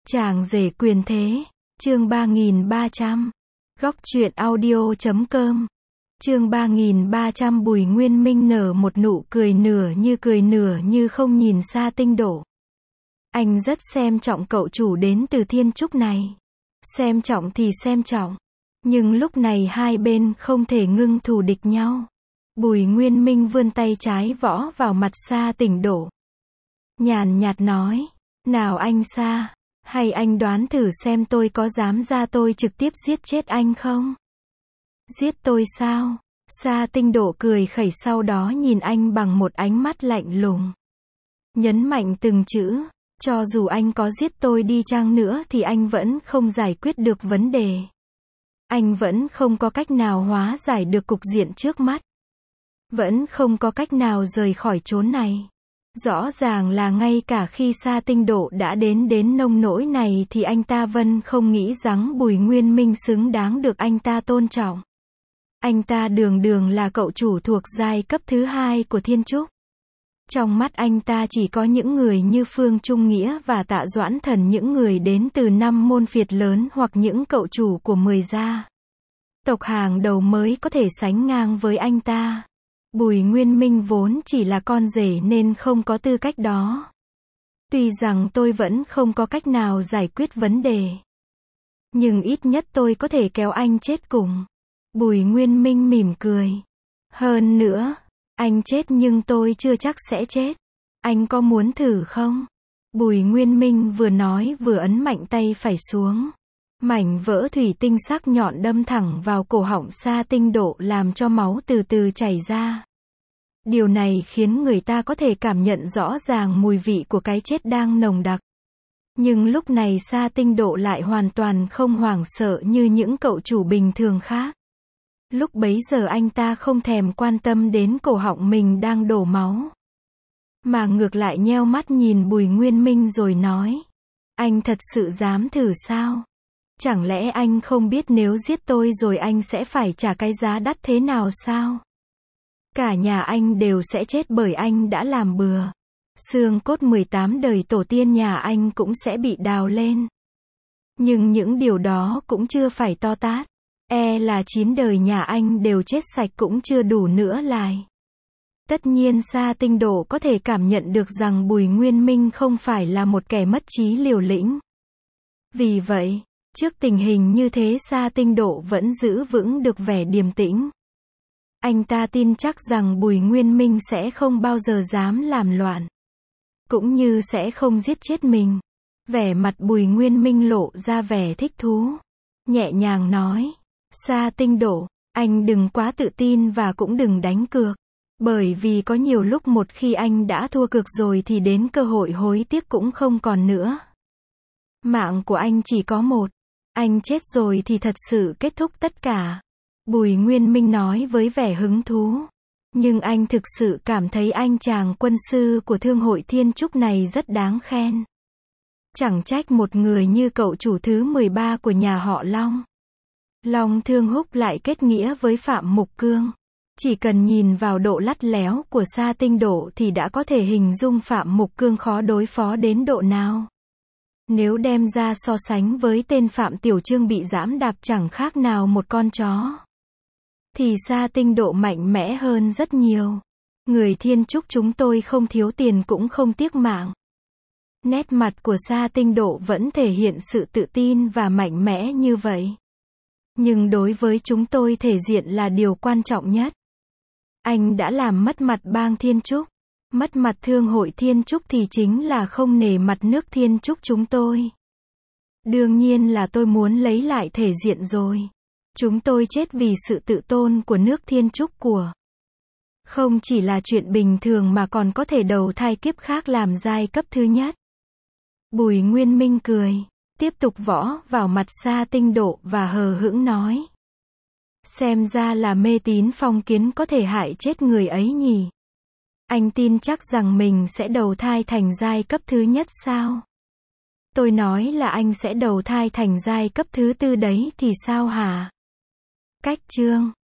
Chàng rể quyền thế, chương 3300. Góc truyện audio.com. Chương 3300. Bùi Nguyên Minh nở một nụ cười nửa như không nhìn Sa Tinh Độ. Anh rất xem trọng cậu chủ đến từ Thiên Trúc này. Xem trọng thì xem trọng, nhưng lúc này hai bên không thể ngưng thù địch nhau. Bùi Nguyên Minh vươn tay trái võ vào mặt Sa Tinh Độ. Nhàn nhạt nói, nào anh Sa, hay anh đoán thử xem tôi có dám ra tôi trực tiếp giết chết anh không? Giết tôi sao? Sa Tinh Độ cười khẩy, sau đó nhìn anh bằng một ánh mắt lạnh lùng. Nhấn mạnh từng chữ, cho dù anh có giết tôi đi chăng nữa thì anh vẫn không giải quyết được vấn đề. Anh vẫn không có cách nào hóa giải được cục diện trước mắt. Vẫn không có cách nào rời khỏi chốn này. Rõ ràng là ngay cả khi Sa Tinh Độ đã đến nông nỗi này thì anh ta vẫn không nghĩ rằng Bùi Nguyên Minh xứng đáng được anh ta tôn trọng. Anh ta đường là cậu chủ thuộc giai cấp thứ hai của Thiên Trúc. Trong mắt anh ta chỉ có những người như Phương Trung Nghĩa và Tạ Doãn Thần, những người đến từ 5 môn phiệt lớn hoặc những cậu chủ của 10 gia tộc hàng đầu mới có thể sánh ngang với anh ta. Bùi Nguyên Minh vốn chỉ là con rể nên không có tư cách đó. Tuy rằng tôi vẫn không có cách nào giải quyết vấn đề, nhưng ít nhất tôi có thể kéo anh chết cùng. Bùi Nguyên Minh mỉm cười. Hơn nữa, anh chết nhưng tôi chưa chắc sẽ chết. Anh có muốn thử không? Bùi Nguyên Minh vừa nói vừa ấn mạnh tay phải xuống. Mảnh vỡ thủy tinh sắc nhọn đâm thẳng vào cổ họng Sa Tinh Độ, làm cho máu từ từ chảy ra. Điều này khiến người ta có thể cảm nhận rõ ràng mùi vị của cái chết đang nồng đặc. Nhưng lúc này Sa Tinh Độ lại hoàn toàn không hoảng sợ như những cậu chủ bình thường khác. Lúc bấy giờ anh ta không thèm quan tâm đến cổ họng mình đang đổ máu, mà ngược lại nheo mắt nhìn Bùi Nguyên Minh rồi nói, anh thật sự dám thử sao? Chẳng lẽ anh không biết nếu giết tôi rồi anh sẽ phải trả cái giá đắt thế nào sao? Cả nhà anh đều sẽ chết bởi anh đã làm bừa. Xương cốt 18 đời tổ tiên nhà anh cũng sẽ bị đào lên. Nhưng những điều đó cũng chưa phải to tát. Là 9 đời nhà anh đều chết sạch cũng chưa đủ nữa lại. Tất nhiên Sa Tinh Độ có thể cảm nhận được rằng Bùi Nguyên Minh không phải là một kẻ mất trí liều lĩnh. Vì vậy, trước tình hình như thế Sa Tinh Độ vẫn giữ vững được vẻ điềm tĩnh. Anh ta tin chắc rằng Bùi Nguyên Minh sẽ không bao giờ dám làm loạn, cũng như sẽ không giết chết mình. Vẻ mặt Bùi Nguyên Minh lộ ra vẻ thích thú, nhẹ nhàng nói, Sa Tinh Độ, anh đừng quá tự tin và cũng đừng đánh cược. Bởi vì có nhiều lúc một khi anh đã thua cược rồi thì đến cơ hội hối tiếc cũng không còn nữa. Mạng của anh chỉ có một. Anh chết rồi thì thật sự kết thúc tất cả. Bùi Nguyên Minh nói với vẻ hứng thú. Nhưng anh thực sự cảm thấy anh chàng quân sư của Thương hội Thiên Trúc này rất đáng khen. Chẳng trách một người như cậu chủ thứ 13 của nhà họ Long, Long Thương Húc, lại kết nghĩa với Phạm Mục Cương. Chỉ cần nhìn vào độ lắt léo của Sa Tinh Độ thì đã có thể hình dung Phạm Mục Cương khó đối phó đến độ nào. Nếu đem ra so sánh với tên Phạm Tiểu Trương bị giẫm đạp chẳng khác nào một con chó, thì Sa Tinh Độ mạnh mẽ hơn rất nhiều. Người Thiên Trúc chúng tôi không thiếu tiền cũng không tiếc mạng. Nét mặt của Sa Tinh Độ vẫn thể hiện sự tự tin và mạnh mẽ như vậy. Nhưng đối với chúng tôi thể diện là điều quan trọng nhất. Anh đã làm mất mặt bang Thiên Trúc, mất mặt Thương hội Thiên Trúc thì chính là không nể mặt nước Thiên Trúc chúng tôi. Đương nhiên là tôi muốn lấy lại thể diện rồi. Chúng tôi chết vì sự tự tôn của nước Thiên Trúc của. Không chỉ là chuyện bình thường mà còn có thể đầu thai kiếp khác làm giai cấp thứ nhất. Bùi Nguyên Minh cười, tiếp tục võ vào mặt Sa Tinh Độ và hờ hững nói. Xem ra là mê tín phong kiến có thể hại chết người ấy nhỉ. Anh tin chắc rằng mình sẽ đầu thai thành giai cấp thứ nhất sao? Tôi nói là anh sẽ đầu thai thành giai cấp thứ tư đấy thì sao hả? Cách chương